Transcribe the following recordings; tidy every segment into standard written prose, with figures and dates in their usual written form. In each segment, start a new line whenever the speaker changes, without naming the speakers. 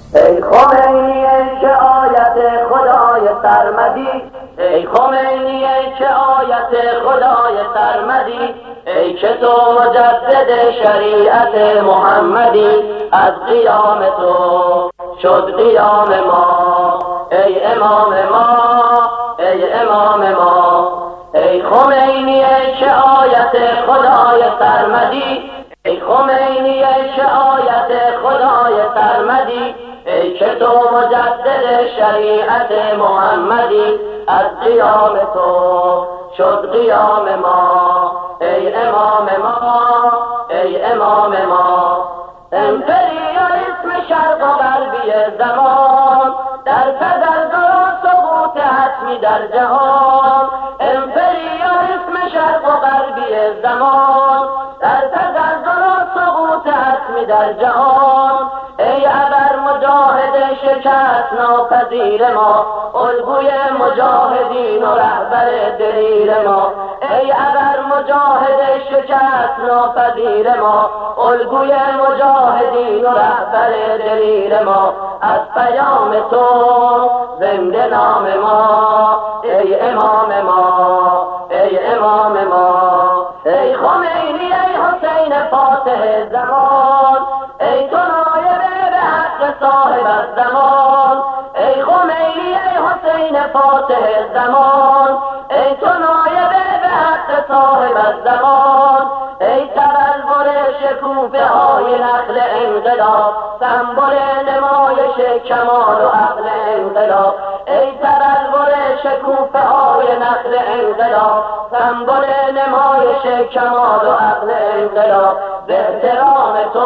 ای خمینی ای که آیت خدای سرمدی، ای خمینی ای که آیت خدای سرمدی، ای که تو مجدد شریعت محمدی، از قیام تو شد قیام ما ای امام ما، ای امام ما. ای خمینی ای که آیت خدای سرمدی، ای خمینی ای که آیت خدای سرمدی، ای که تو مجدد شریعت محمدی، از قیام تو شد قیام ما ای امام ما، ای امام ما. امپریالیسم شرق و غربی زمان در تزلزل و سقوط حتمی در جهان، امپریالیسم شرق و غربی زمان در تزلزل و سقوط حتمی در جهان. ای ابر مجاهد شکست ناپذیر ما، الگوی مجاهدین و رهبر دلیر ما. ای ابر مجاهد شکست ناپذیر ما، الگوی مجاهدین و رهبر دلیر ما. از پیام تو زنده نام ما ای امام ما، ای امام ما. ای خمینی ای حسین فاتح زمان، ای تو نایب به حق صاحب الزمان. ای خمینی ای حسین فاتح زمان، ای تو نایب به حق صاحب الزمان. ای تبلور شکوفه های نخل انقلاب، سمبل نمایش کمال و عقل انقلاب. ای تبلور شکوفه های نخل انقلاب، سمبل نمایش کمال و عقل انقلاب. به احترام تو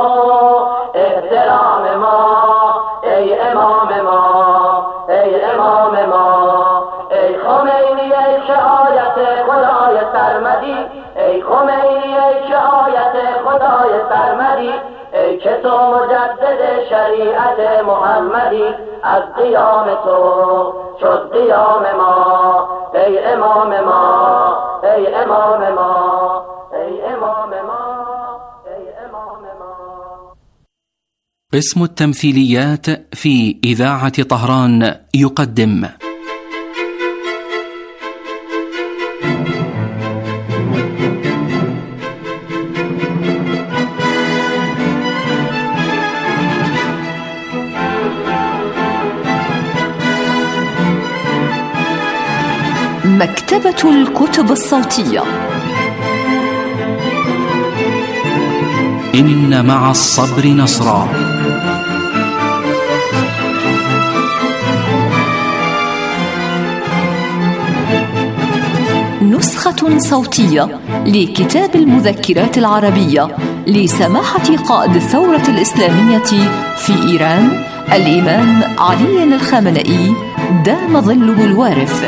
احترام ما ای امام ما، ای امام ما. ای خمینی ای که آیت خدای سرمدی، ای خمینی ای که آیت خدای سرمدی، ای که تو مجدد شریعت محمدی، از قیام تو شد قیام ما ای امام ما، ای امام ما، ای امام ما، ای امام ما.
قسم التمثيليات في إذاعة طهران يقدم
مكتبة الكتب الصوتية.
إن مع الصبر نصرا.
نسخة صوتية لكتاب المذكرات العربية لسماحة قائد الثورة الإسلامية في إيران الإمام علي الخامنئي دام ظله الوارث.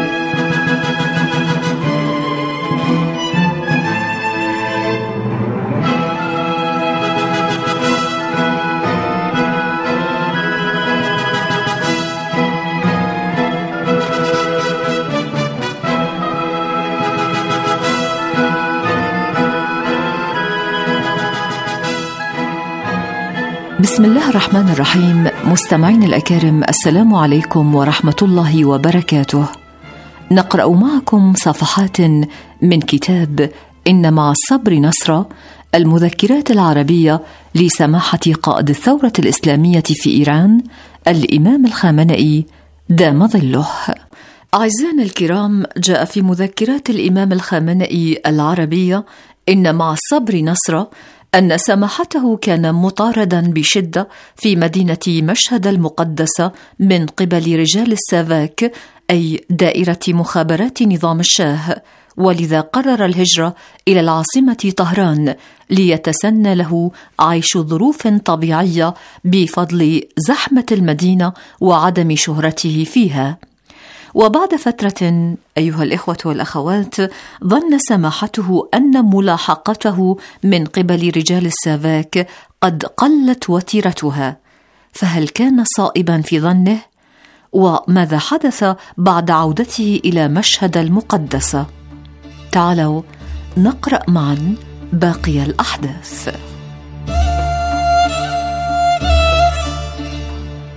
بسم الله الرحمن الرحيم. مستمعين الأكارم، السلام عليكم ورحمة الله وبركاته. نقرأ معكم صفحات من كتاب إن مع الصبر نصرا، المذكرات العربية لسماحة قائد الثورة الإسلامية في إيران الإمام الخامنئي دام ظله. أعزائنا الكرام، جاء في مذكرات الإمام الخامنئي العربية إن مع الصبر نصرا أن سماحته كان مطاردا بشدة في مدينة مشهد المقدسة من قبل رجال السافاك، أي دائرة مخابرات نظام الشاه، ولذا قرر الهجرة إلى العاصمة طهران ليتسنى له عيش ظروف طبيعية بفضل زحمة المدينة وعدم شهرته فيها. وبعد فترة أيها الإخوة والأخوات، ظن سماحته أن ملاحقته من قبل رجال السافاك قد قلت وتيرتها، فهل كان صائبا في ظنه؟ وماذا حدث بعد عودته إلى مشهد المقدسة؟ تعالوا نقرأ معا باقي الأحداث.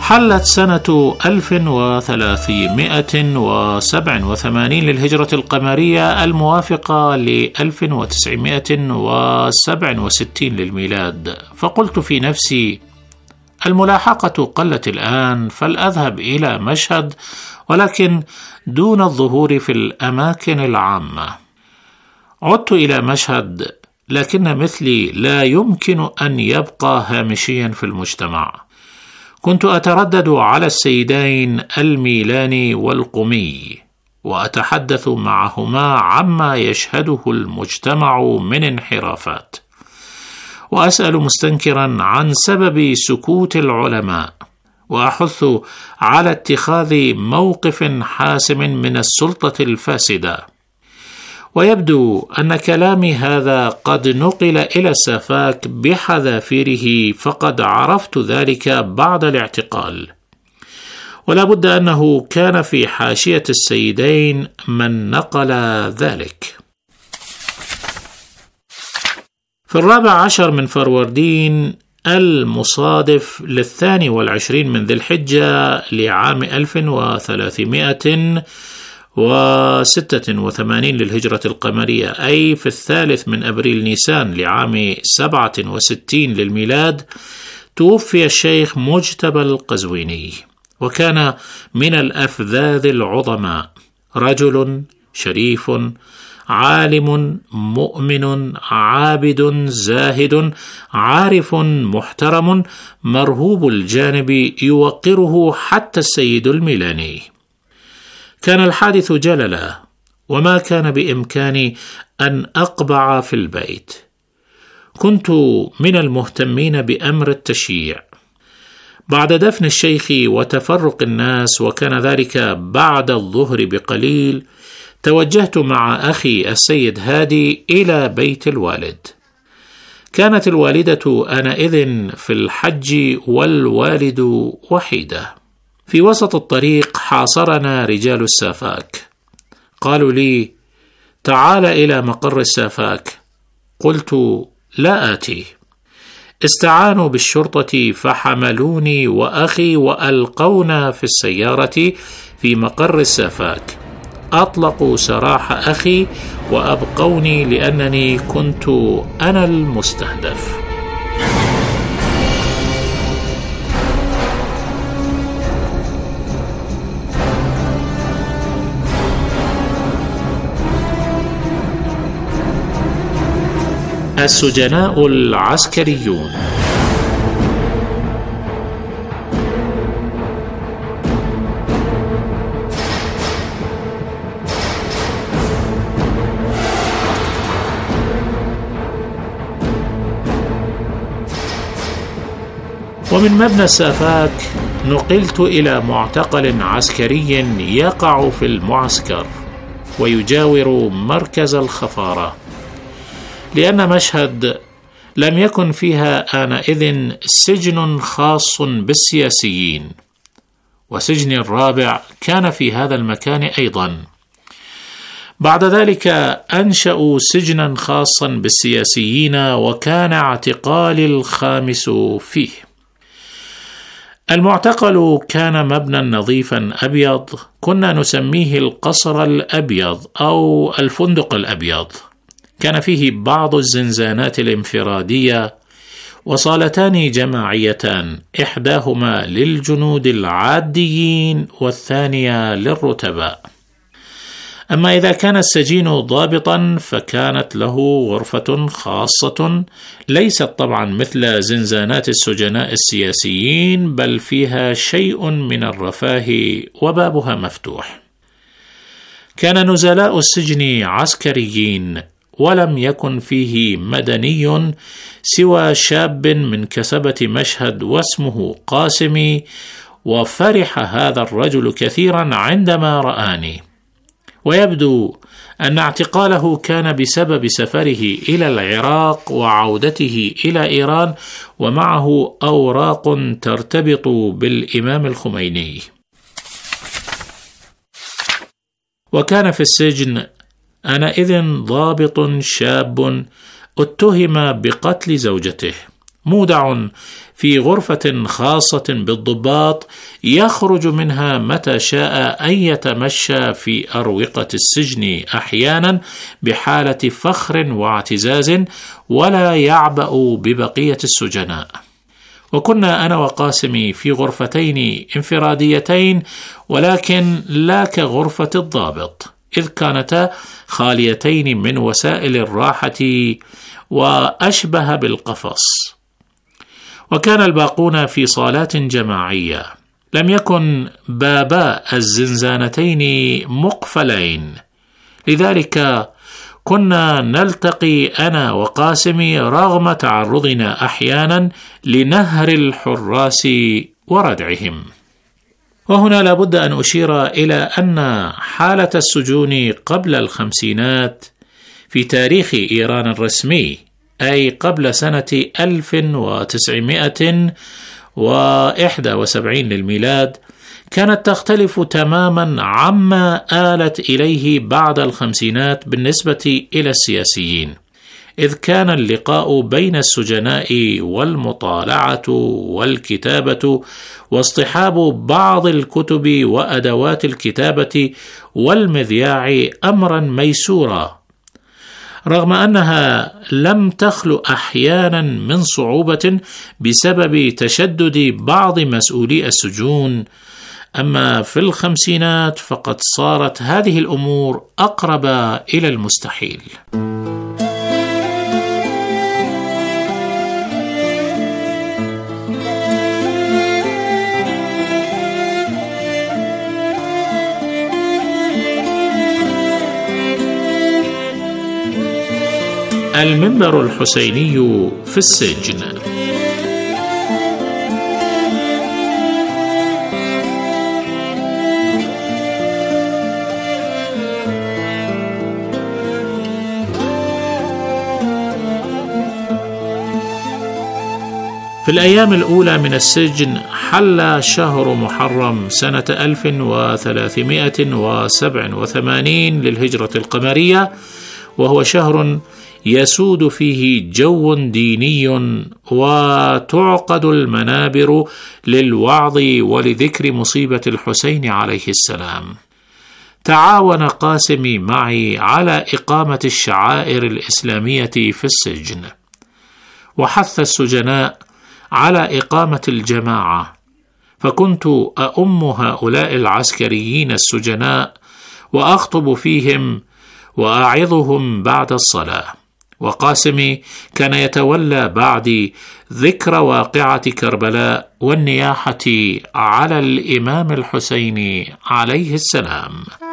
حلت سنة 1387 للهجرة القمرية الموافقة ل 1967 للميلاد، فقلت في نفسي: الملاحقة قلت الآن، فلأذهب إلى مشهد، ولكن دون الظهور في الأماكن العامة. عدت إلى مشهد، لكن مثلي لا يمكن أن يبقى هامشيا في المجتمع. كنت أتردد على السيدين الميلاني والقمي، وأتحدث معهما عما يشهده المجتمع من انحرافات، وأسأل مستنكرا عن سبب سكوت العلماء، وأحث على اتخاذ موقف حاسم من السلطة الفاسدة. ويبدو أن كلامي هذا قد نقل إلى السافاك بحذافيره، فقد عرفت ذلك بعد الاعتقال، ولا بد أنه كان في حاشية السيدين من نقل ذلك. في 14 من فروردين المصادف 22 من ذي الحجة لعام 1386 للهجرة القمرية، أي في 3 من أبريل نيسان لعام 67 للميلاد، توفي الشيخ مجتبى القزويني، وكان من الأفذاذ العظماء، رجل شريف عالم مؤمن عابد زاهد عارف محترم مرهوب الجانب، يوقره حتى السيد الميلاني. كان الحادث جللا، وما كان بإمكاني أن أقبع في البيت. كنت من المهتمين بأمر التشييع. بعد دفن الشيخ وتفرق الناس، وكان ذلك بعد الظهر بقليل، توجهت مع أخي السيد هادي إلى بيت الوالد. كانت الوالدة آنئذ في الحج والوالد وحيدة. في وسط الطريق حاصرنا رجال السافاك، قالوا لي: تعال إلى مقر السافاك. قلت: لا آتي. استعانوا بالشرطة فحملوني وأخي وألقونا في السيارة في مقر السافاك. أطلقوا سراح أخي وأبقوني لأنني كنت أنا المستهدف. السجناء العسكريون. ومن مبنى السافاك نقلت إلى معتقل عسكري يقع في المعسكر ويجاور مركز الخفارة، لأن مشهد لم يكن فيها آنئذ سجن خاص بالسياسيين، وسجن الرابع كان في هذا المكان أيضا. بعد ذلك أنشأوا سجنا خاصا بالسياسيين، وكان اعتقالي الخامس فيه. المعتقل كان مبنى نظيفا أبيض، كنا نسميه القصر الأبيض أو الفندق الأبيض. كان فيه بعض الزنزانات الانفرادية وصالتان جماعيتان، إحداهما للجنود العاديين والثانية للرتباء. أما إذا كان السجين ضابطا فكانت له غرفة خاصة، ليست طبعا مثل زنزانات السجناء السياسيين، بل فيها شيء من الرفاه وبابها مفتوح. كان نزلاء السجن عسكريين، ولم يكن فيه مدني سوى شاب من كسبة مشهد واسمه قاسمي، وفرح هذا الرجل كثيرا عندما رآني. ويبدو أن اعتقاله كان بسبب سفره إلى العراق وعودته إلى إيران، ومعه أوراق ترتبط بالإمام الخميني. وكان في السجن آنئذ ضابط شاب اتهم بقتل زوجته، مودع في غرفة خاصة بالضباط يخرج منها متى شاء أن يتمشى في أروقة السجن أحيانا بحالة فخر واعتزاز ولا يعبأ ببقية السجناء. وكنا أنا وقاسم في غرفتين انفراديتين، ولكن لا كغرفة الضابط، إذ كانتا خاليتين من وسائل الراحة وأشبه بالقفص. وكان الباقون في صالات جماعية، لم يكن بابا الزنزانتين مقفلين، لذلك كنا نلتقي أنا وقاسم رغم تعرضنا أحيانا لنهر الحراس وردعهم. وهنا لابد أن أشير إلى أن حالة السجون قبل الخمسينات في تاريخ إيران الرسمي، أي قبل سنة 1971 للميلاد، كانت تختلف تماما عما آلت إليه بعد الخمسينات بالنسبة إلى السياسيين، إذ كان اللقاء بين السجناء والمطالعة والكتابة واصطحاب بعض الكتب وأدوات الكتابة والمذياع أمرا ميسورا، رغم أنها لم تخلو أحيانا من صعوبة بسبب تشدد بعض مسؤولي السجون. أما في الخمسينات فقد صارت هذه الأمور أقرب إلى المستحيل. المنبر الحسيني في السجن. في الأيام الأولى من السجن حل شهر محرم سنة 1387 للهجرة القمرية، وهو شهر يسود فيه جو ديني وتعقد المنابر للوعظ ولذكر مصيبة الحسين عليه السلام. تعاون قاسم معي على إقامة الشعائر الإسلامية في السجن، وحث السجناء على إقامة الجماعة، فكنت أؤم هؤلاء العسكريين السجناء وأخطب فيهم وأعظهم بعد الصلاة، وقاسم كان يتولى بعد ذكر واقعة كربلاء والنياحة على الإمام الحسين عليه السلام.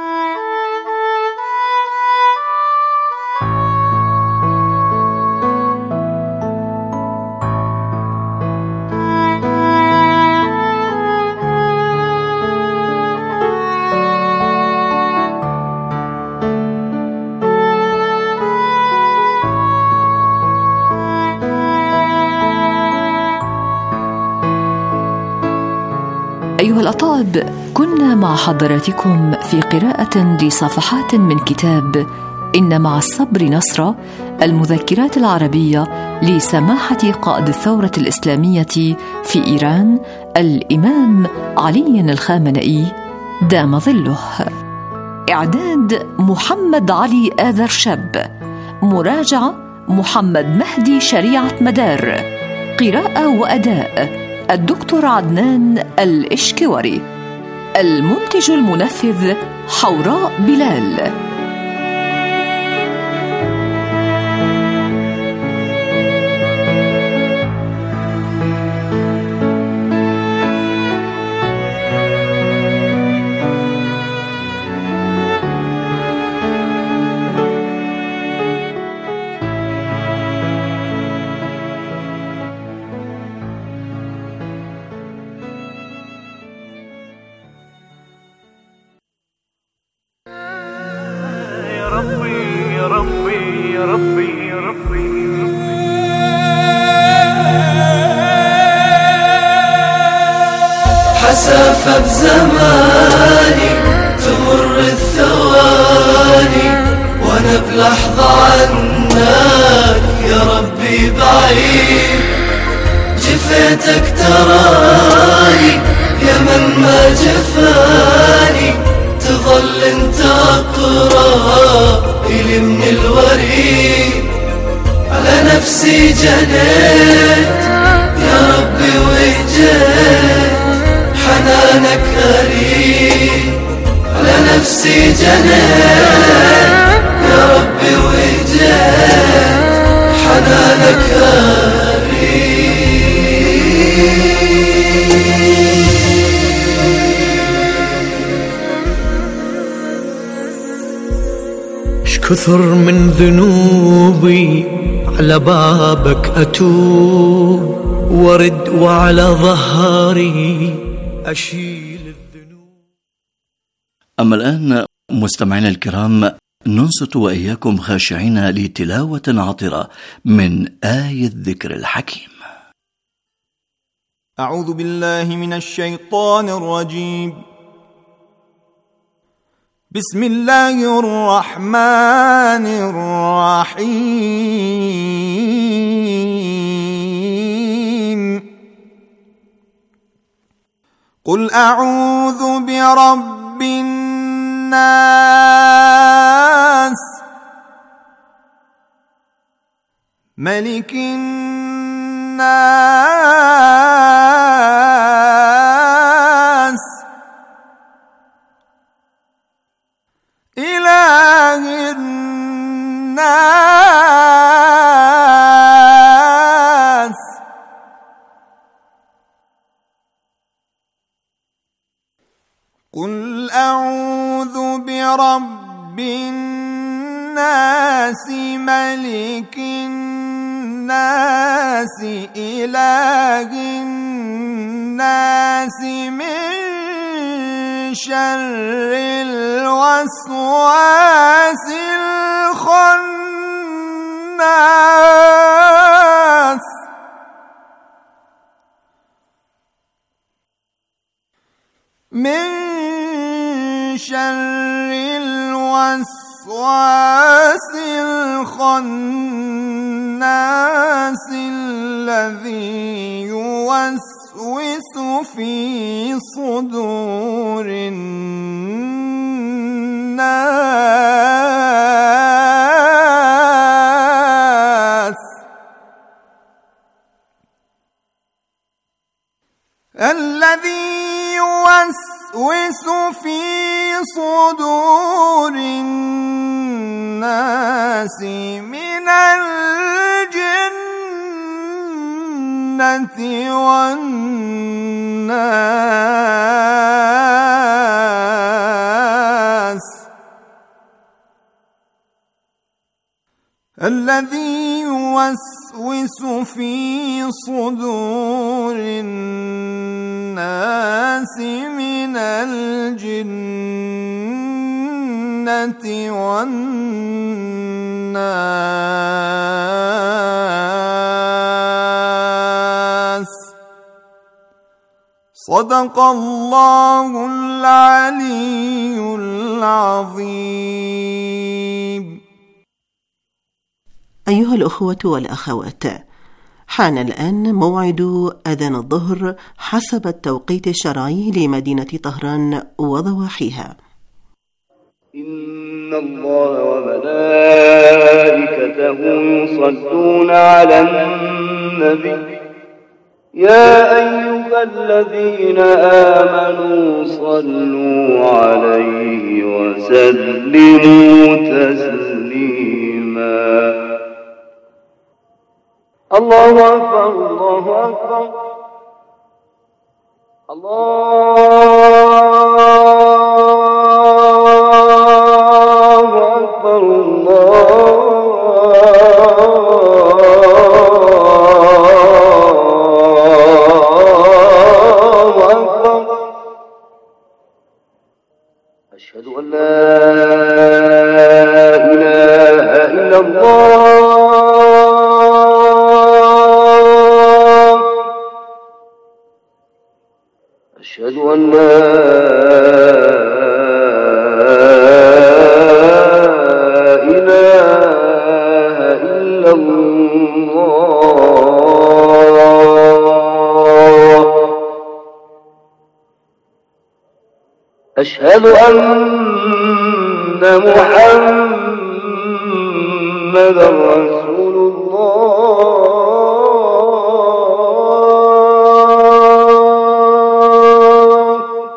أيها الأطاب، كنا مع حضراتكم في قراءة لصفحات من كتاب إن مع الصبر نصرا، المذكرات العربية لسماحة قائد الثورة الإسلامية في إيران الإمام علي الخامنئي دام ظله. إعداد محمد علي آذر شاب، مراجعة محمد مهدي شريعة مدار، قراءة وأداء الدكتور عدنان الإشكوري، المنتج المنفذ حوراء بلال.
حسافة بزماني تمر الثواني وانا بلحظة عنك يا ربي بعيد، وفيتك تراني يا من ما جفاني، تظل انت اقرب الي من الوريد، على نفسي جنيت يا ربي وجيت حنانك أريد، على نفسي جنيت يا ربي وجيت حنانك أريد.
كثر من ذنوبي على بابك أتوب، ورد وعلى ظهري أشيل الذنوب.
أما الآن مستمعينا الكرام، ننصت وإياكم خاشعين لتلاوة عطرة من آية الذكر الحكيم.
أعوذ بالله من الشيطان الرجيم. بسم الله الرحمن الرحيم. قل أعوذ برب الناس، ملك الناس، إله الناس، قل أعوذ برب الناس، ملك الناس، إله الناس، من شر الوسواس الخناس، من شر الوسواس الخناس، الذي يوسوس في صدور الناس، الذي يوسوس في صدور الناس من الجنة والناس، الذي يوسوس في صدور الناس من الجنة والناس. صدق الله العلي العظيم.
أيها الأخوة والأخوات، حان الآن موعد أذان الظهر حسب التوقيت الشرعي لمدينة طهران وضواحيها.
إن الله وملائكته يصلون على النبي يا أيها الذين آمنوا صلوا عليه وسلموا تسليما. الله أكبر الله أكبر الله أكبر الله أكبر. أشهد أن لا إله إلا الله، أشهد أن لا إله إلا الله. أشهد أن محمدا رسول الله.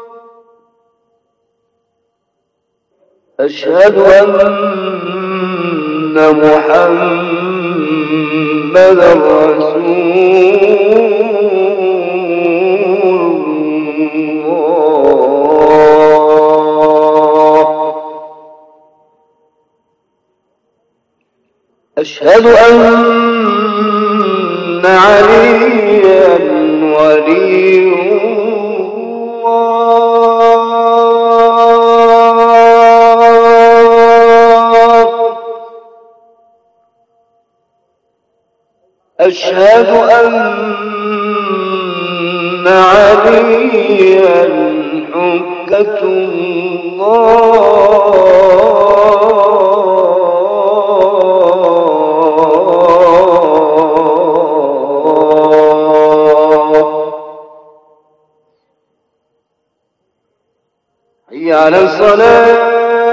أشهد أن محمدا رسول أشهد أن عليا ولي الله. أشهد أن عليا حجة الله. حي على الصلاة.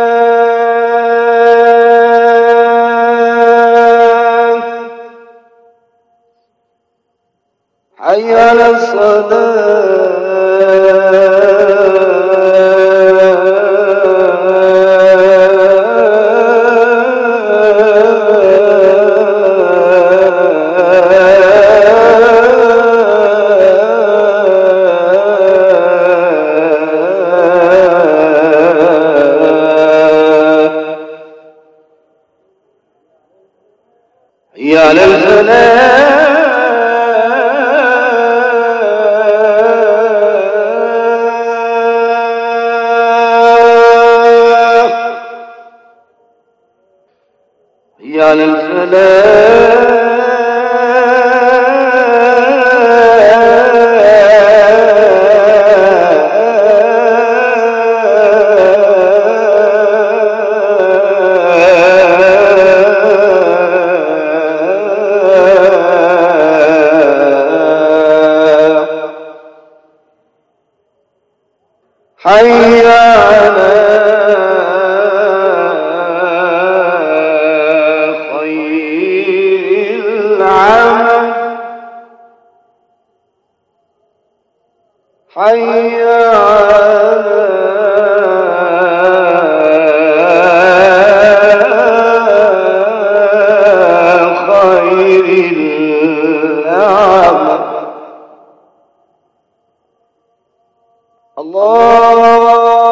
حي على الصلاة. حي على الفلاح. حي على الفلاح. حي على خير العمل. حي على خير العمل. الله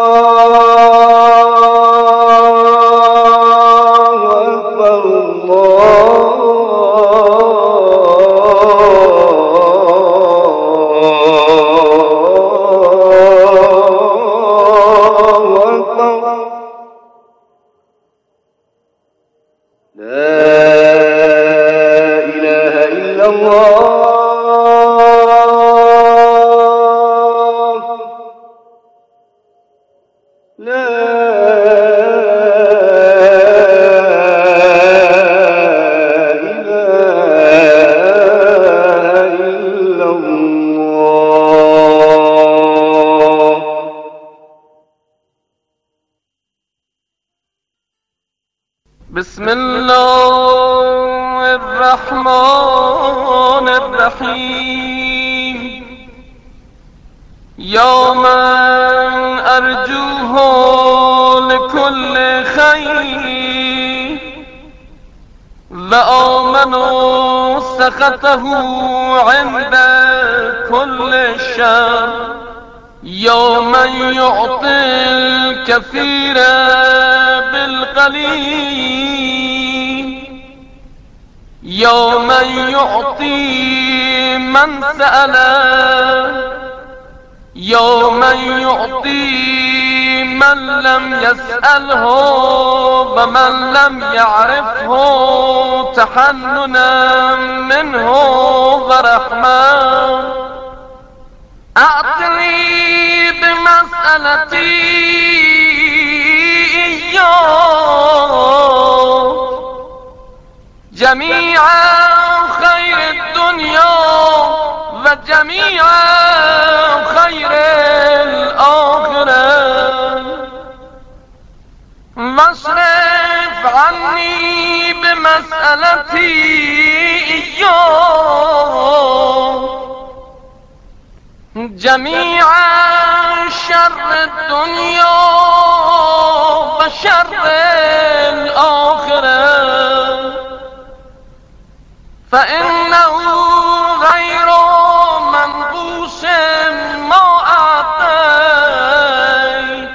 أكبر. الله أكبر. لا إله إلا الله. لا إله إلا الله. بسم الله الرحمن الرحيم. يوم أرجوه لكل خير وآمنوا سخطه عند كل شر. يوم يعطي الكثير بالقليل. يوم يعطي من سأله. يوم يعطي من لم يسأله ومن لم يعرفه تحننا منه ورحمة. أعطني بمسألتي إياه جميع خير الدنيا وجميع خير الآخرة.
واصرف عني بمسألتي جميع شر الدنيا وشر الآخرة فإنه غير منقوص ما أعطيت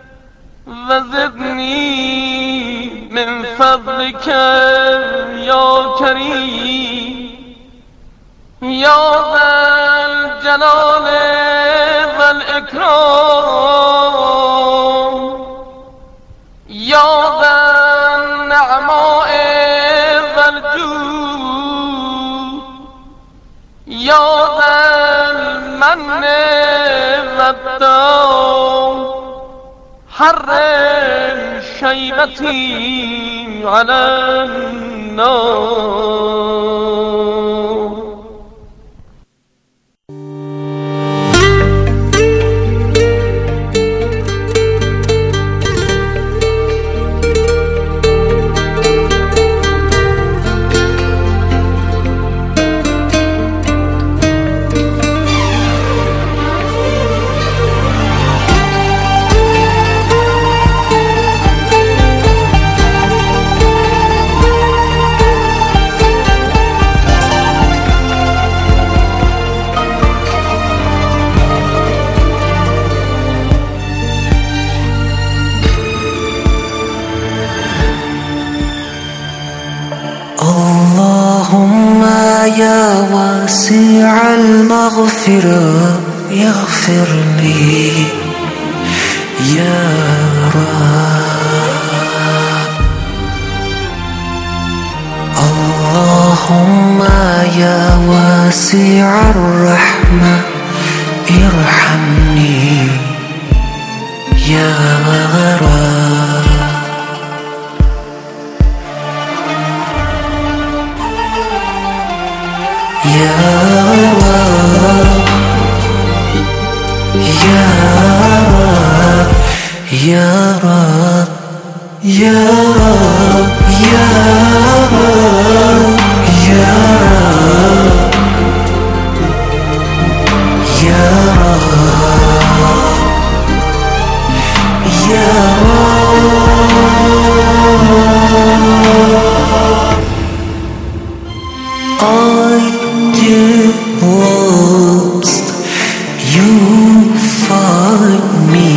وزدني من فضلك يا كريم يا ذا الجلال والإكرام يا ذا النعماء والجود يا ذا المن والدوم حرم شيبتي على النار.
اللهم يا واسع المغفرة يغفر لي يا رب. اللهم يا واسع الرحمة ارحمني يا رب. يا رب يا رب يا رب يا رب يا رب يا رب يا رب يا رب. Lost, you find me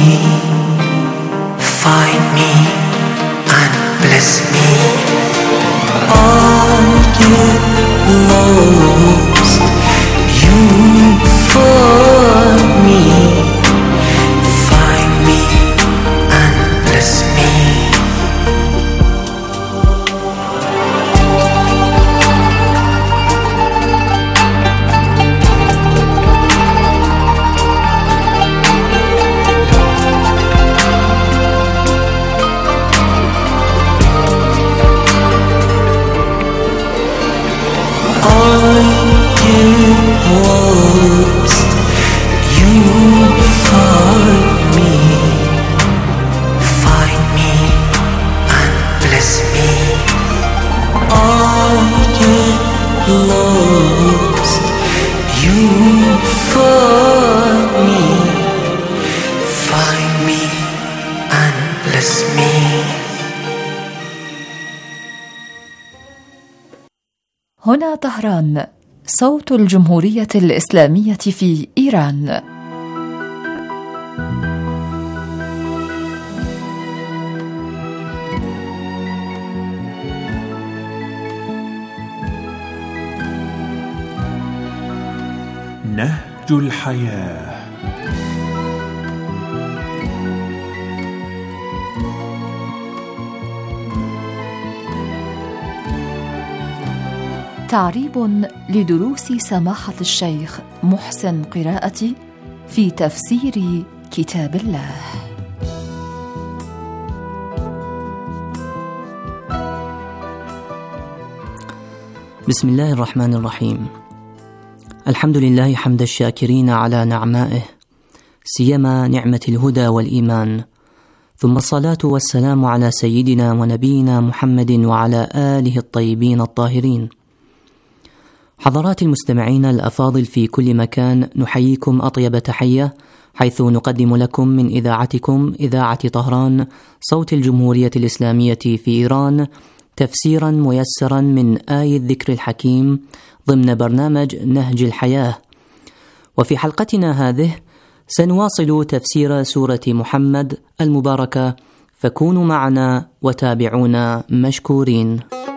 and bless me. I get lost, you find me and bless me. Lost, you find me and bless me. I get lost, you find me and bless me.
هنا طهران، صوت الجمهورية الإسلامية في إيران.
نهج الحياة.
تعريب لدروس سماحة الشيخ محسن قراءتي في تفسير كتاب الله.
بسم الله الرحمن الرحيم. الحمد لله حمد الشاكرين على نعمائه، سيما نعمة الهدى والإيمان، ثم الصلاة والسلام على سيدنا ونبينا محمد وعلى آله الطيبين الطاهرين. حضرات المستمعين الأفاضل في كل مكان، نحييكم أطيب تحية، حيث نقدم لكم من إذاعتكم إذاعة طهران صوت الجمهورية الإسلامية في إيران تفسيرا ميسرا من آية الذكر الحكيم ضمن برنامج نهج الحياة. وفي حلقتنا هذه سنواصل تفسير سورة محمد المباركة، فكونوا معنا وتابعونا مشكورين.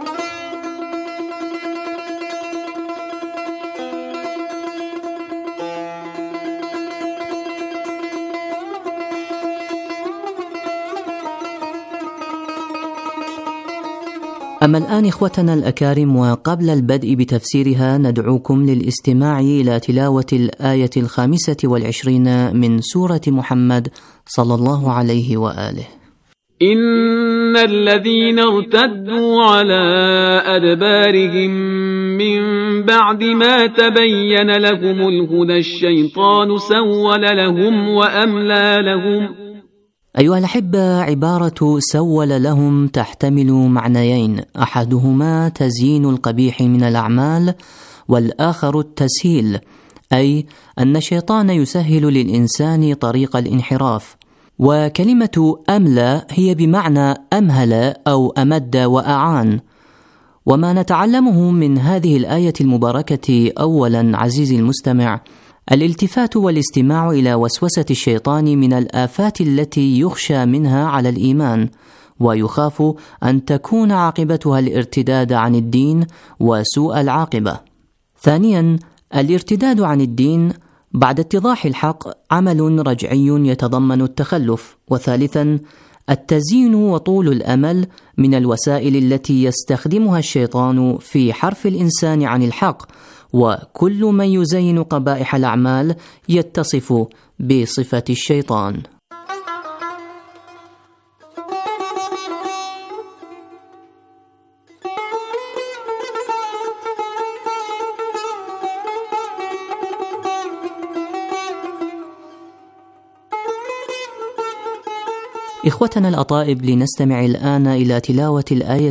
أما الآن إخوتنا الأكارم، وقبل البدء بتفسيرها ندعوكم للاستماع إلى تلاوة الآية 25 من سورة محمد صلى الله عليه وآله.
إن الذين ارتدوا على أدبارهم من بعد ما تبين لهم الهدى الشيطان سول لهم وأملى لهم.
أيها الأحبة، عبارة سول لهم تحتمل معنيين، أحدهما تزيين القبيح من الأعمال، والآخر التسهيل، أي أن الشيطان يسهل للإنسان طريق الانحراف. وكلمة أملى هي بمعنى أمهل أو أمد وأعان. وما نتعلمه من هذه الآية المباركة أولا عزيزي المستمع، الالتفات والاستماع إلى وسوسة الشيطان من الآفات التي يخشى منها على الإيمان، ويخاف أن تكون عاقبتها الارتداد عن الدين وسوء العاقبة. ثانيا، الارتداد عن الدين بعد اتضاح الحق عمل رجعي يتضمن التخلف. وثالثا، التزيين وطول الأمل من الوسائل التي يستخدمها الشيطان في حرف الإنسان عن الحق، وكل من يزين قبائح الأعمال يتصف بصفة الشيطان. إخوتنا الأطائب، لنستمع الآن إلى تلاوة الآية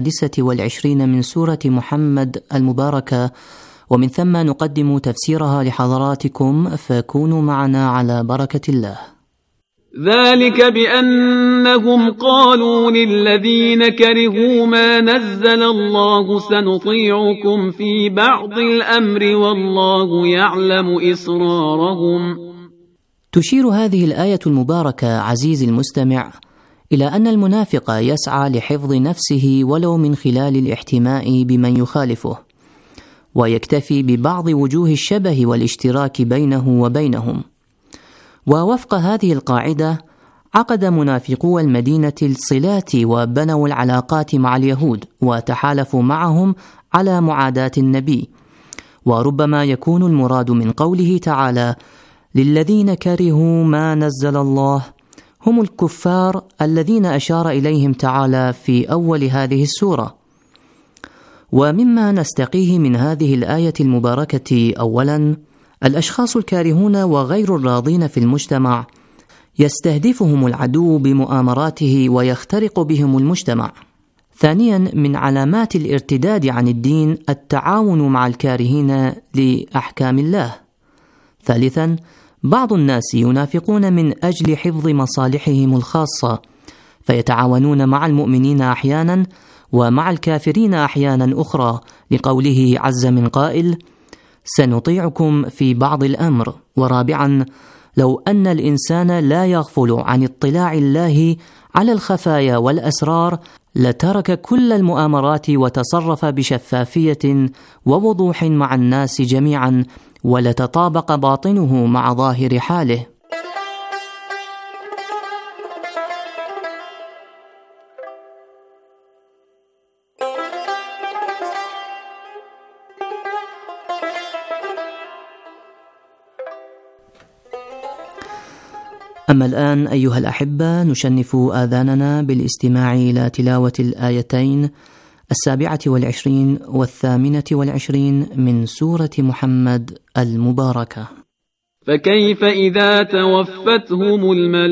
26 من سورة محمد المباركة، ومن ثم نقدم تفسيرها لحضراتكم، فكونوا معنا على بركة الله.
ذلك بأنهم قالوا للذين كرهوا ما نزل الله سنطيعكم في بعض الأمر والله يعلم إسرارهم.
تشير هذه الآية المباركة عزيزي المستمع إلى أن المنافق يسعى لحفظ نفسه ولو من خلال الاحتماء بمن يخالفه، ويكتفي ببعض وجوه الشبه والاشتراك بينه وبينهم. ووفق هذه القاعدة عقد منافقو المدينة الصلات وبنوا العلاقات مع اليهود، وتحالفوا معهم على معاداة النبي. وربما يكون المراد من قوله تعالى للذين كرهوا ما نزل الله هم الكفار الذين أشار إليهم تعالى في أول هذه السورة. ومما نستقيه من هذه الآية المباركة أولا، الأشخاص الكارهون وغير الراضين في المجتمع يستهدفهم العدو بمؤامراته ويخترق بهم المجتمع. ثانيا، من علامات الارتداد عن الدين التعاون مع الكارهين لأحكام الله. ثالثا، بعض الناس ينافقون من أجل حفظ مصالحهم الخاصة، فيتعاونون مع المؤمنين أحيانا ومع الكافرين أحيانا أخرى، لقوله عز من قائل سنطيعكم في بعض الأمر. ورابعا، لو أن الإنسان لا يغفل عن اطلاع الله على الخفايا والأسرار لترك كل المؤامرات وتصرف بشفافية ووضوح مع الناس جميعا، ولتطابق باطنه مع ظاهر حاله. أما الآن أيها الأحبة، نشنف آذاننا بالاستماع إلى تلاوة الآيتين 27 و28 من سورة محمد المباركة.
فكيف إذا توفتهم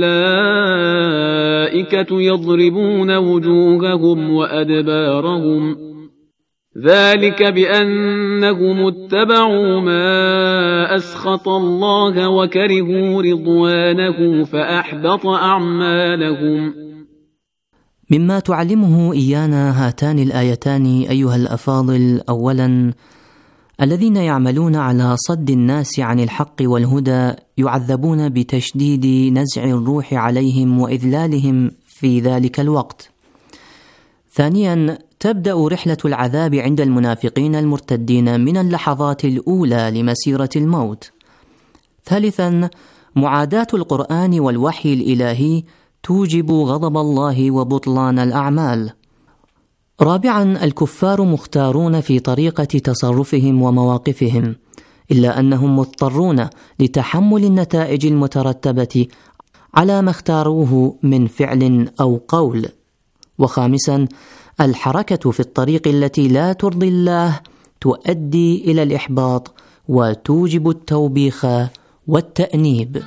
الملائكة يضربون وجوههم وأدبارهم ذلك بأنهم اتبعوا ما أسخط الله وكرهوا رضوانه فأحبط أعمالهم.
مما تعلمه إيانا هاتان الآيتان أيها الأفاضل، أولا الذين يعملون على صد الناس عن الحق والهدى يعذبون بتشديد نزع الروح عليهم وإذلالهم في ذلك الوقت. ثانيا تبدأ رحلة العذاب عند المنافقين المرتدين من اللحظات الأولى لمسيرة الموت. ثالثا معاداة القرآن والوحي الإلهي توجب غضب الله وبطلان الأعمال. رابعا الكفار مختارون في طريقة تصرفهم ومواقفهم، إلا أنهم مضطرون لتحمل النتائج المترتبة على ما اختاروه من فعل أو قول. وخامسا الحركة في الطريق التي لا ترضي الله تؤدي إلى الإحباط وتوجب التوبيخ والتأنيب.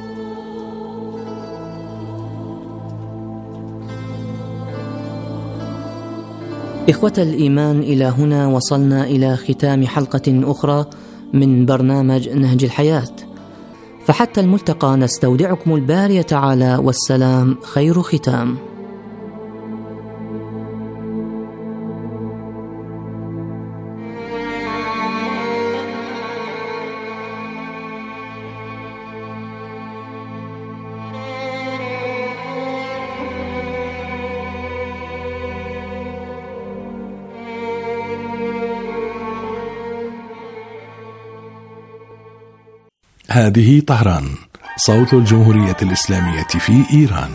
إخوة الإيمان، إلى هنا وصلنا إلى ختام حلقة أخرى من برنامج نهج الحياة، فحتى الملتقى نستودعكم الباري تعالى، والسلام خير ختام.
هذه طهران، صوت الجمهورية الإسلامية في إيران.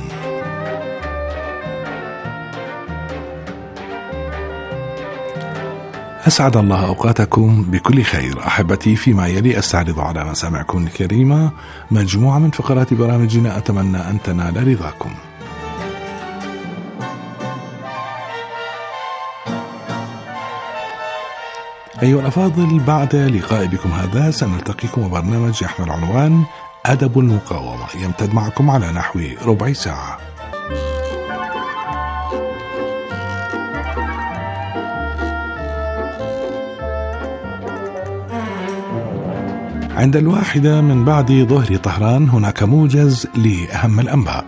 أسعد الله أوقاتكم بكل خير. أحبتي، فيما يلي أستعرض على مسامعكم الكريمة مجموعة من فقرات برامجنا أتمنى أن تنال رضاكم. أيها الأفاضل، بعد لقاء بكم هذا سنلتقيكم وبرنامج يحمل عنوان أدب المقاومة، يمتد معكم على نحو ربع ساعة. عند 1:00 من بعد ظهر طهران هناك موجز لأهم الأنباء.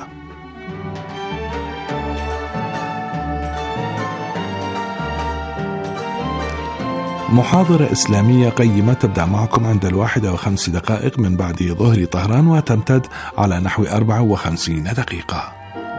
محاضرة إسلامية قيمة تبدأ معكم عند 1:05 من بعد ظهر طهران وتمتد على نحو 54 دقيقة.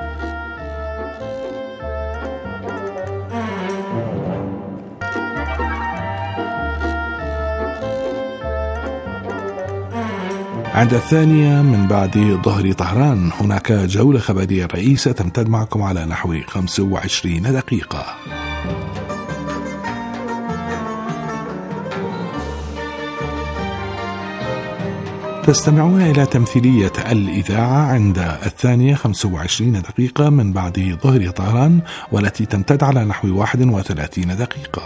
عند 2:00 من بعد ظهر طهران هناك جولة خبرية رئيسة تمتد معكم على نحو 25 دقيقة. تستمعون إلى تمثيلية الإذاعة عند 2:25 من بعد ظهر طهران، والتي تمتد على نحو 31 دقيقة.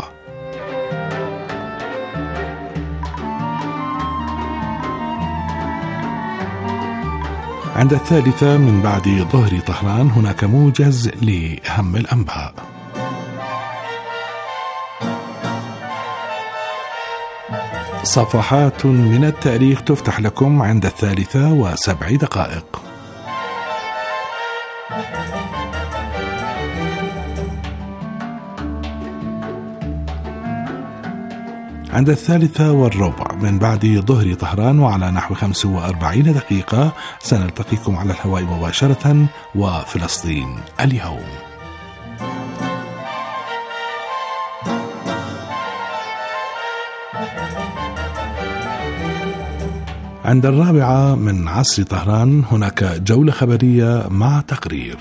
عند 3:00 من بعد ظهر طهران هناك موجز لأهم الأنباء. صفحات من التاريخ تفتح لكم عند 3:07. عند 3:15 من بعد ظهر طهران وعلى نحو 45 دقيقة سنلتقيكم على الهواء مباشرة وفلسطين اليوم. عند 4:00 من عصر طهران هناك جولة خبرية مع تقرير.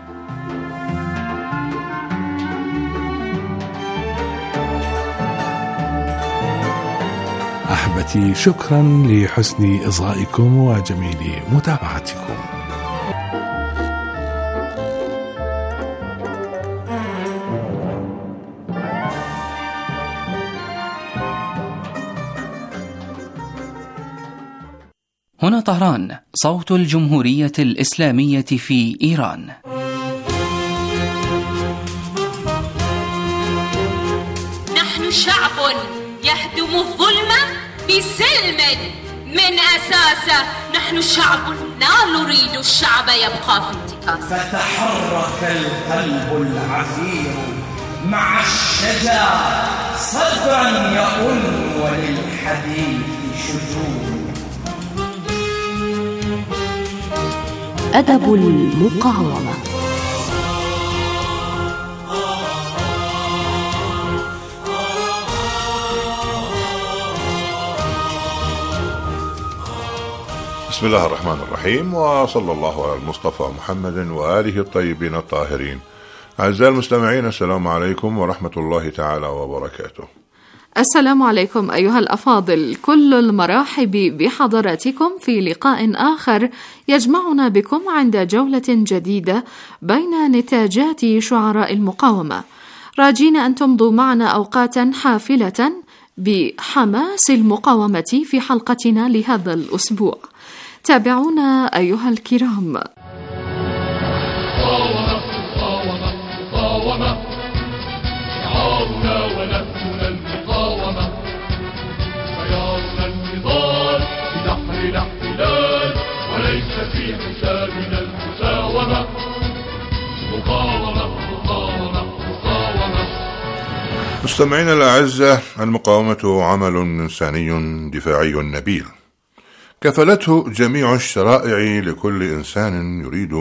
أحبتي، شكرا لحسن إصغائكم وجميل متابعتكم.
هنا طهران، صوت الجمهورية الإسلامية في إيران.
نحن شعب يهدم الظلم بسلم من أساسه. نحن شعب لا نريد الشعب يبقى في انتكاسه.
فتحرك القلب العفير مع الشجاع صدرا يؤن وللحديث شجون.
أدب المقاومة.
بسم الله الرحمن الرحيم، وصلى الله على المصطفى محمد وآله الطيبين الطاهرين. أعزائي المستمعين، السلام عليكم ورحمة الله تعالى وبركاته.
السلام عليكم أيها الأفاضل، كل المرحب بحضراتكم في لقاء آخر يجمعنا بكم عند جولة جديدة بين نتاجات شعراء المقاومة، راجين أن تمضوا معنا أوقاتا حافلة بحماس المقاومة في حلقتنا لهذا الأسبوع. تابعونا أيها الكرام.
شعارنا ونهجنا المقاومة، خيارنا النضال في بحر الاحتلال، وليس في حسابنا المساومة. مقاومة مقاومة مقاومة.
مستمعينا الأعزة، المقاومة عمل إنساني دفاعي نبيل كفلته جميع الشرائع لكل إنسان يريد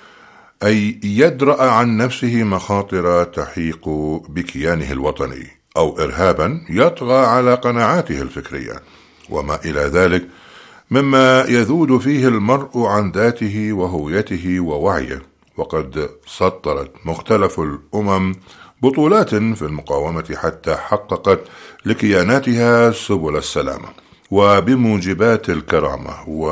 أن يدرأ عن نفسه مخاطر تحيق بكيانه الوطني، أو إرهابا يطغى على قناعاته الفكرية، وما إلى ذلك مما يذود فيه المرء عن ذاته وهويته ووعيه. وقد سطرت مختلف الأمم بطولات في المقاومة حتى حققت لكياناتها سبل السلامة وبموجبات الكرامة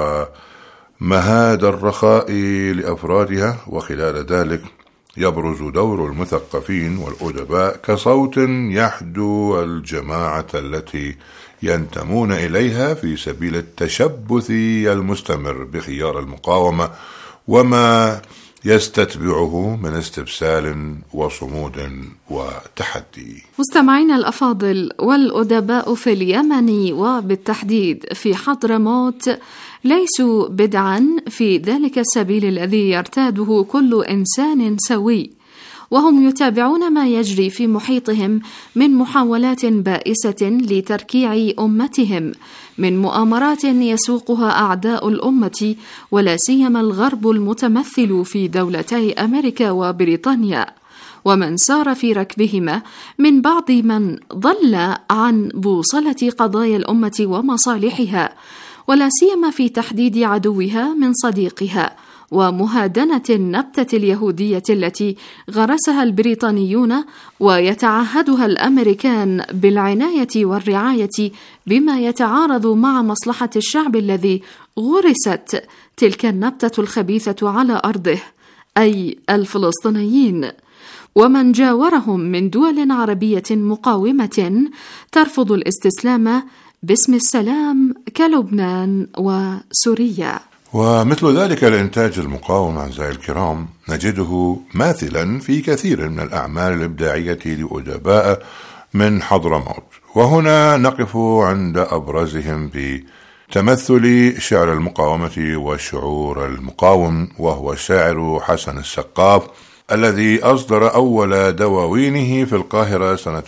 ومهاد الرخاء لأفرادها. وخلال ذلك يبرز دور المثقفين والأدباء كصوت يحدو الجماعة التي ينتمون إليها في سبيل التشبث المستمر بخيار المقاومة وما يستتبعه من استبسال وصمود وتحدي.
مستمعينا الأفاضل، والأدباء في اليمن وبالتحديد في حضرموت ليسوا بدعا في ذلك السبيل الذي يرتاده كل إنسان سوي، وهم يتابعون ما يجري في محيطهم من محاولات بائسة لتركيع أمتهم، من مؤامرات يسوقها أعداء الأمة ولا سيما الغرب المتمثل في دولتي أمريكا وبريطانيا، ومن سار في ركبهما من بعض من ضل عن بوصلة قضايا الأمة ومصالحها، ولا سيما في تحديد عدوها من صديقها ومهادنة النبتة اليهودية التي غرسها البريطانيون ويتعهدها الأمريكان بالعناية والرعاية بما يتعارض مع مصلحة الشعب الذي غرست تلك النبتة الخبيثة على أرضه، أي الفلسطينيين، ومن جاورهم من دول عربية مقاومة ترفض الاستسلام باسم السلام كلبنان وسوريا.
ومثل ذلك الإنتاج المقاوم أعزائي الكرام نجده ماثلا في كثير من الأعمال الإبداعية لأدباء من حضرموت، وهنا نقف عند أبرزهم بتمثل شعر المقاومة والشعور المقاوم، وهو الشاعر حسن السقاف الذي أصدر أول دواوينه في القاهرة سنة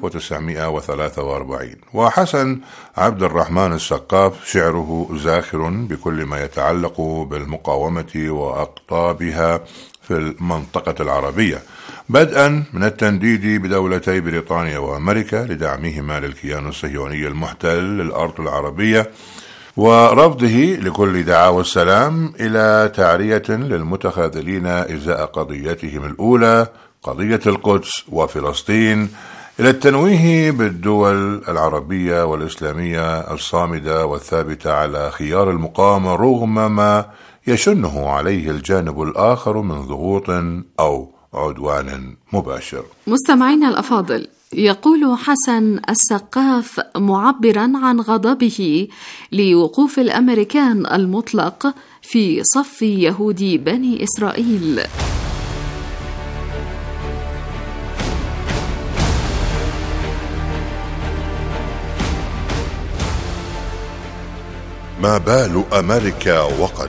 1943. وحسن عبد الرحمن السقاف شعره زاخر بكل ما يتعلق بالمقاومة وأقطابها في المنطقة العربية، بدءا من التنديد بدولتي بريطانيا وأمريكا لدعمهما للكيان الصهيوني المحتل للأرض العربية ورفضه لكل دعاوى السلام، إلى تعرية للمتخاذلين إزاء قضيتهم الأولى قضية القدس وفلسطين، إلى التنويه بالدول العربية والإسلامية الصامدة والثابتة على خيار المقاومة رغم ما يشنه عليه الجانب الآخر من ضغوط أو عدوان مباشر.
مستمعينا الأفاضل، يقول حسن السقاف معبرا عن غضبه لوقوف الأمريكان المطلق في صف يهودي بني إسرائيل:
ما بال أمريكا وقد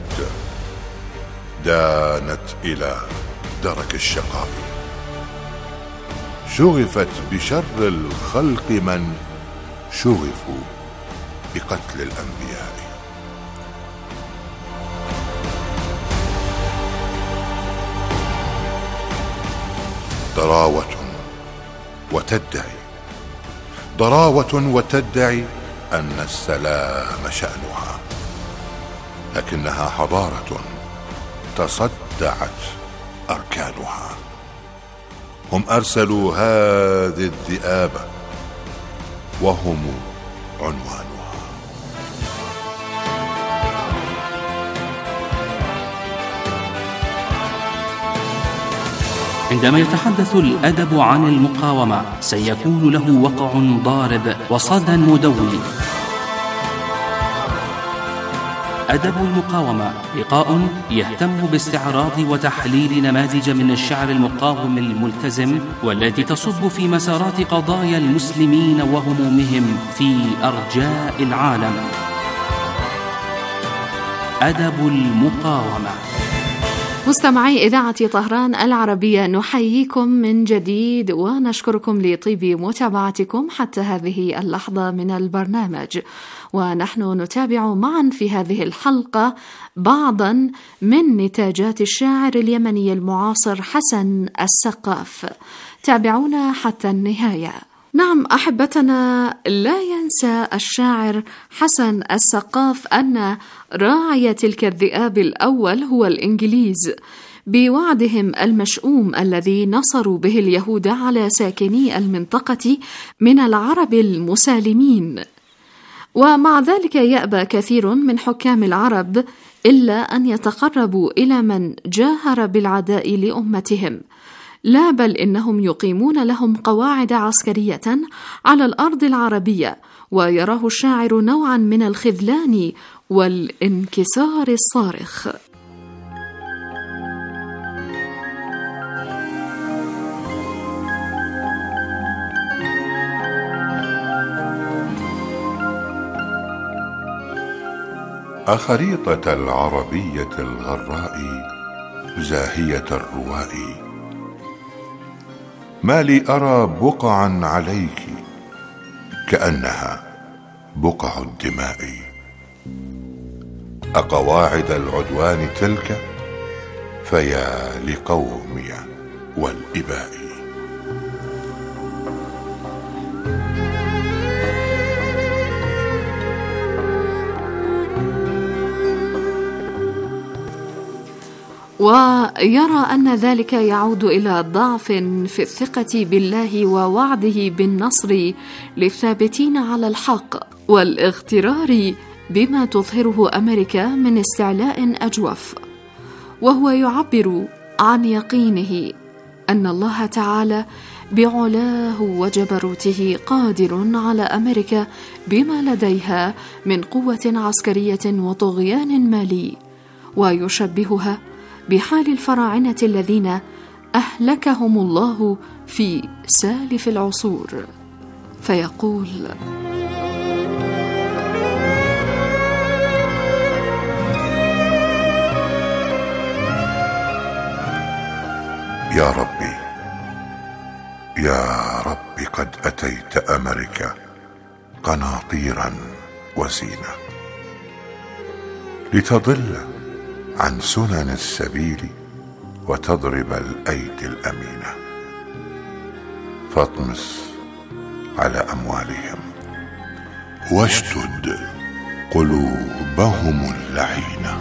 دانت إلى درك الشقاء، شغفت بشر الخلق من شغفوا بقتل الأنبياء. ضراوة وتدعي أن السلام شأنها، لكنها حضارة تصدعت أركانها. هم أرسلوا هذه الذئاب وهم عنوانها.
عندما يتحدث الأدب عن المقاومة سيكون له وقع ضارب وصدى مدوي. أدب المقاومة لقاء يهتم باستعراض وتحليل نماذج من الشعر المقاوم الملتزم والتي تصب في مسارات قضايا المسلمين وهمومهم في أرجاء العالم. أدب المقاومة.
مستمعي إذاعة طهران العربية، نحييكم من جديد ونشكركم لطيب متابعتكم حتى هذه اللحظة من البرنامج، ونحن نتابع معا في هذه الحلقة بعضا من نتاجات الشاعر اليمني المعاصر حسن السقاف. تابعونا حتى النهاية. نعم أحبتنا، لا ينسى الشاعر حسن السقاف أن راعي تلك الذئاب الأول هو الإنجليز، بوعدهم المشؤوم الذي نصروا به اليهود على ساكني المنطقة من العرب المسالمين. ومع ذلك يأبى كثير من حكام العرب إلا أن يتقربوا إلى من جاهر بالعداء لأمتهم، لا بل إنهم يقيمون لهم قواعد عسكرية على الأرض العربية، ويراه الشاعر نوعا من الخذلان والانكسار الصارخ.
أخريطة العربية الغراء زاهية الرواء، ما لي أرى بقعا عليك كأنها بقع الدماء. أقواعد العدوان تلك فيا لقومي والإباء.
ويرى أن ذلك يعود إلى ضعف في الثقة بالله ووعده بالنصر للثابتين على الحق، والاغترار بما تظهره أمريكا من استعلاء أجوف. وهو يعبر عن يقينه أن الله تعالى بعلاه وجبروته قادر على أمريكا بما لديها من قوة عسكرية وطغيان مالي، ويشبهها بحال الفراعنة الذين أهلكهم الله في سالف العصور، فيقول:
يا ربي يا ربي، قد أتيت أمريكا قناطيرا وسينا لتضل عن سنن السبيل وتضرب الأيدي الأمينة، فاطمس على أموالهم واشتد قلوبهم اللعينة.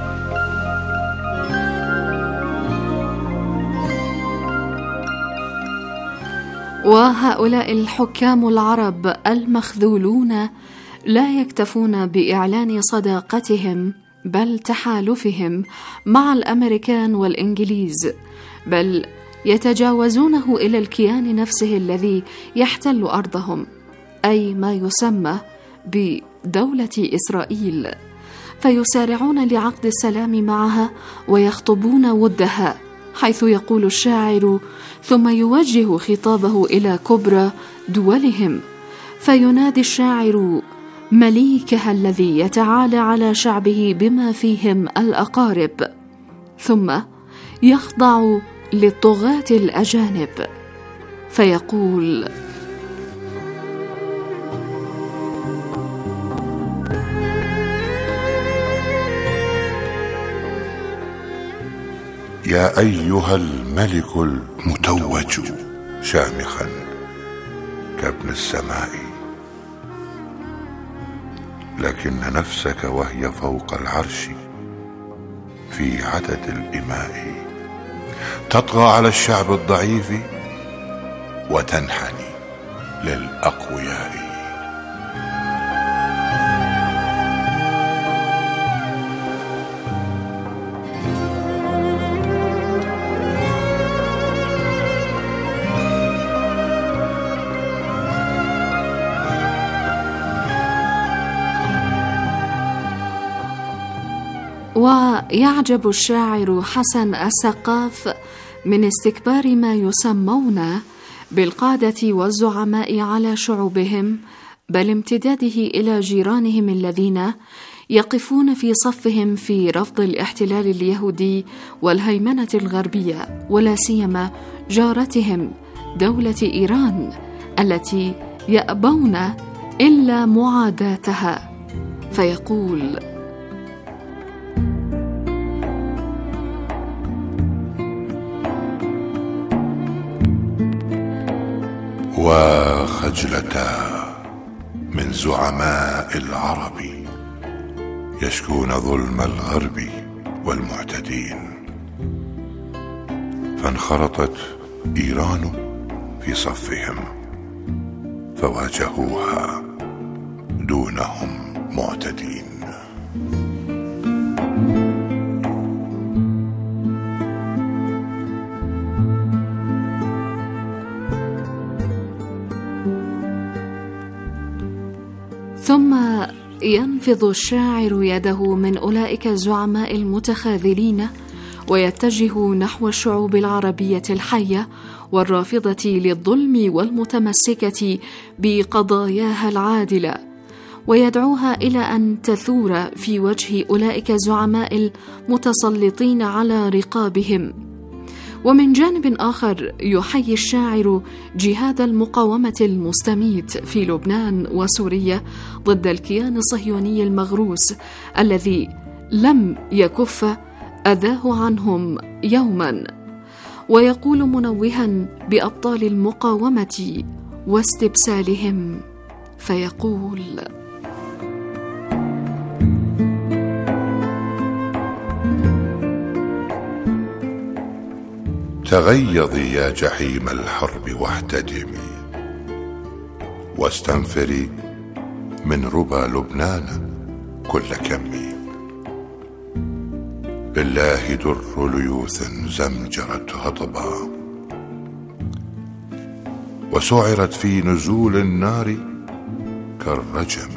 وهؤلاء الحكام العرب المخذولون لا يكتفون بإعلان صداقتهم بل تحالفهم مع الأمريكان والإنجليز، بل يتجاوزونه إلى الكيان نفسه الذي يحتل أرضهم، أي ما يسمى بدولة إسرائيل، فيسارعون لعقد السلام معها ويخطبون ودها، حيث يقول الشاعر: ثم يوجه خطابه إلى كبرى دولهم، فينادي الشاعر مليكها الذي يتعالى على شعبه بما فيهم الأقارب، ثم يخضع للطغاة الأجانب فيقول:
يا أيها الملك المتوج شامخا كابن السماء، لكن نفسك وهي فوق العرش في عدد الإماء تطغى على الشعب الضعيف وتنحني للأقوياء.
ويعجب الشاعر حسن السقاف من استكبار ما يسمون بالقادة والزعماء على شعوبهم، بل امتداده إلى جيرانهم الذين يقفون في صفهم في رفض الاحتلال اليهودي والهيمنة الغربية، ولا سيما جارتهم دولة إيران التي يأبون إلا معاداتها، فيقول:
وخجلتا من زعماء العرب يشكون ظلم الغرب والمعتدين، فانخرطت إيران في صفهم فواجهوها دونهم معتدين.
ثم ينفض الشاعر يده من أولئك الزعماء المتخاذلين ويتجه نحو الشعوب العربية الحية والرافضة للظلم والمتمسكة بقضاياها العادلة، ويدعوها إلى أن تثور في وجه أولئك الزعماء المتسلطين على رقابهم. ومن جانب آخر يحيي الشاعر جهاد المقاومة المستميت في لبنان وسوريا ضد الكيان الصهيوني المغروس الذي لم يكف أذاه عنهم يوما، ويقول منوها بأبطال المقاومة واستبسالهم فيقول:
تغيظي يا جحيم الحرب واحتدمي، واستنفري من ربى لبنان كل كمي. بالله در ليوث زمجرت هضبا، وسعرت في نزول النار كالرجم.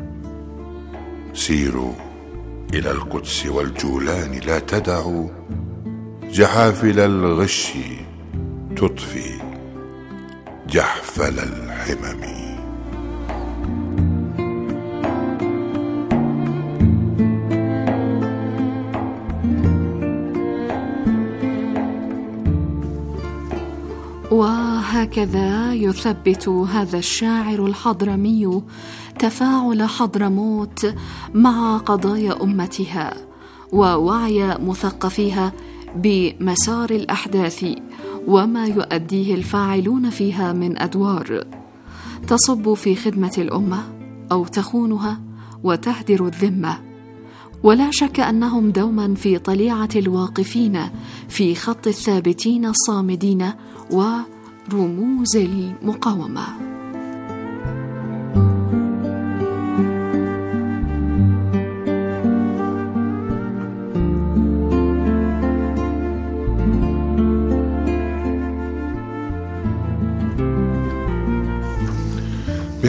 سيروا إلى القدس والجولان لا تدعوا جحافل الغش تطفي جحفل الحمم.
وهكذا يثبت هذا الشاعر الحضرمي تفاعل حضرموت مع قضايا أمتها ووعي مثقفيها بمسار الأحداث وما يؤديه الفاعلون فيها من أدوار تصب في خدمة الأمة أو تخونها وتهدر الذمة. ولا شك أنهم دوما في طليعة الواقفين في خط الثابتين الصامدين ورموز المقاومة.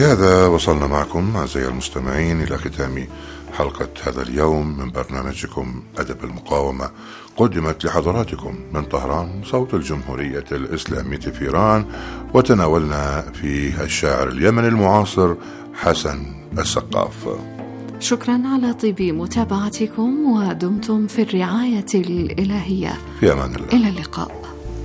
وبهذا وصلنا معكم أعزائي المستمعين إلى ختام حلقة هذا اليوم من برنامجكم أدب المقاومة، قدمت لحضراتكم من طهران صوت الجمهورية الإسلامية في إيران، وتناولنا فيه الشاعر اليمني المعاصر حسن السقاف.
شكرا على طيب متابعتكم، ودمتم في الرعاية الإلهية.
في أمان الله،
إلى اللقاء.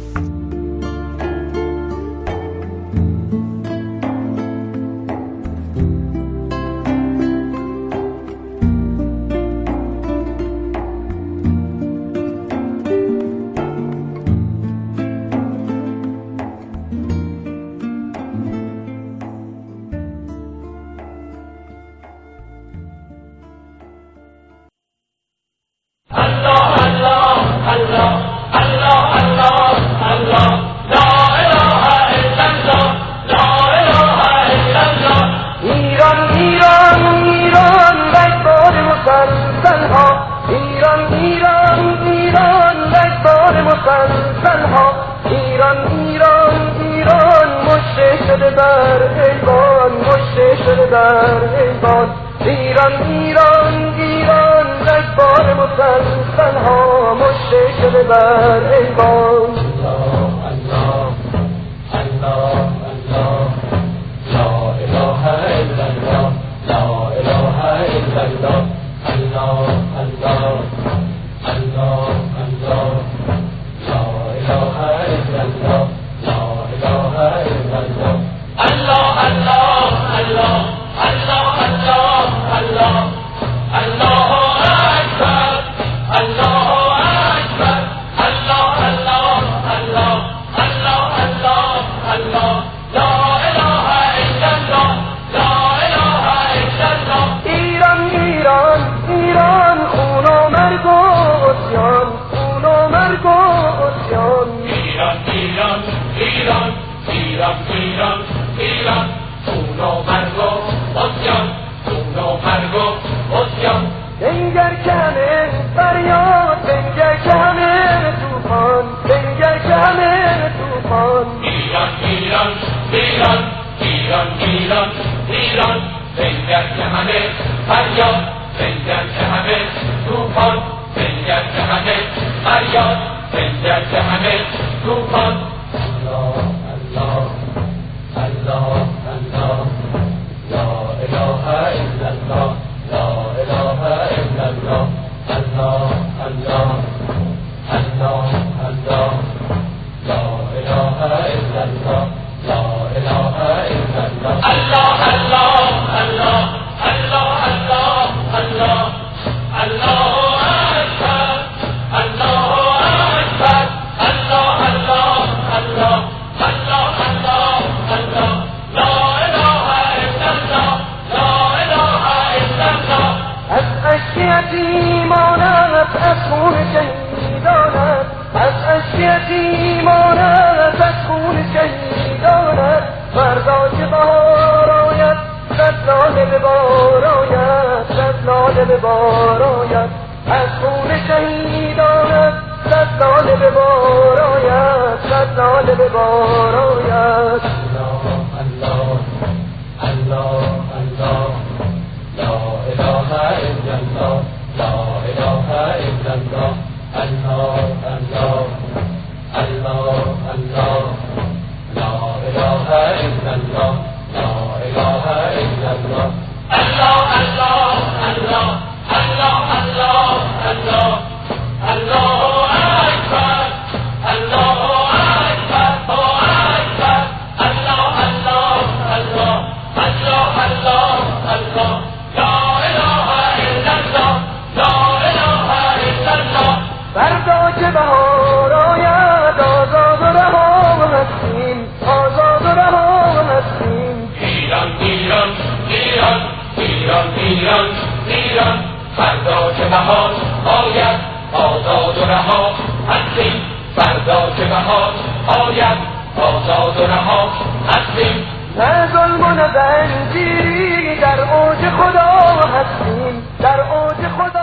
نه ظلم و نه زنجیری در اوج خدا هستیم، در اوج خدا.